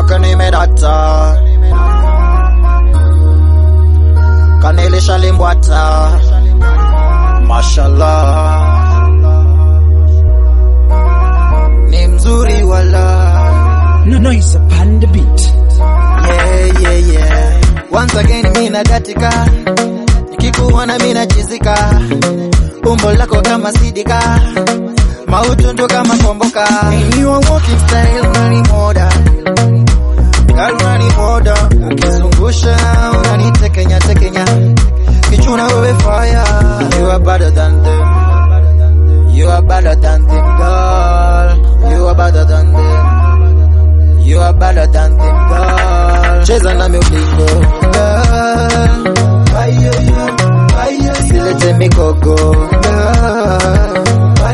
kwake nimedata, kanilisha limbwata, mashallah, ni mzuri wala. Noise upon the beat. Yeah. Once again mina datika, nikikuona mina chizika, umbo lako kama sidika, mautundu kama komboka. You are walking style, unani moda, girl unani moda, ukizungusha unanitekenya tekenya, kichuna wewe fire. You are better than them, you are better than them, girl. You are better than them, you are better than them, girl. Cheza na miulingo, girl. Silete mikogo, girl.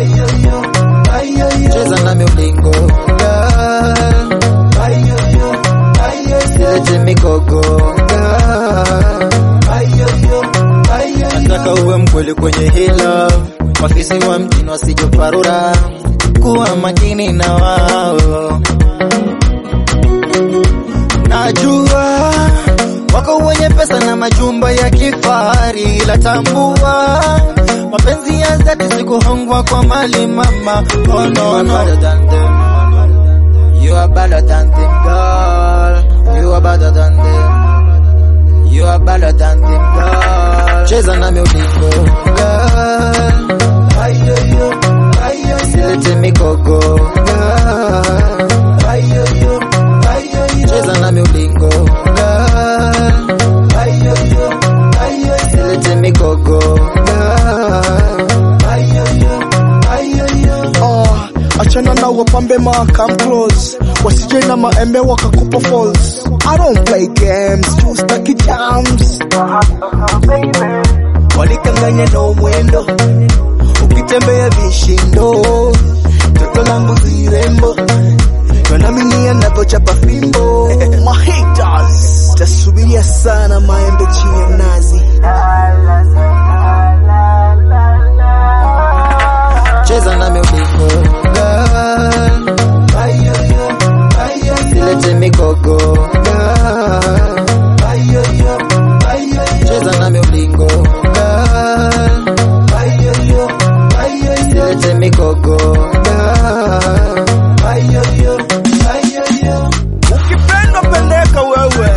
Cheza na miulingo, girl. Silete mikogo, girl. Nataka uwe mkweli kwenye hilo, mafisi wa mjini wasijoparura, kuwa makini na wao. Najua wako wenye pesa na majumba ya kifahari, la tambua mapenzi ya dhati sikuhongwa kwa mali mama. Oh no, no. You are better than them, girl. You are better than them, you are better than them, girl. Cheza na miulingo, girl. Silete mikogo, girl. Cheza na miulingo, girl. Silete mikogo, girl. Achana na wapambe ma come close, wasije na maembe wakakupa falls. I don't play games, choose the jams. Walikanganya na umwendo, ukitembea vishindo, toto langu zirembo, wanaminia napochapa fimbo. My haters tasubiria sana maembe chini ya nazi. Cheza na miulingo, girl. Silete mikogo, girl. Cheza na miulingo, girl. Silete mikogo, girl. Ukipenda pendeka wewe,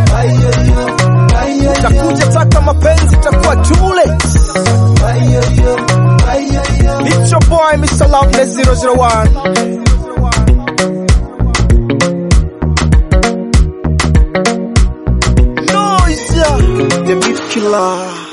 utakuja taka mapenzi itakuwa too late. It's your boy Mr. Loveless 001. Noise, the beat killer.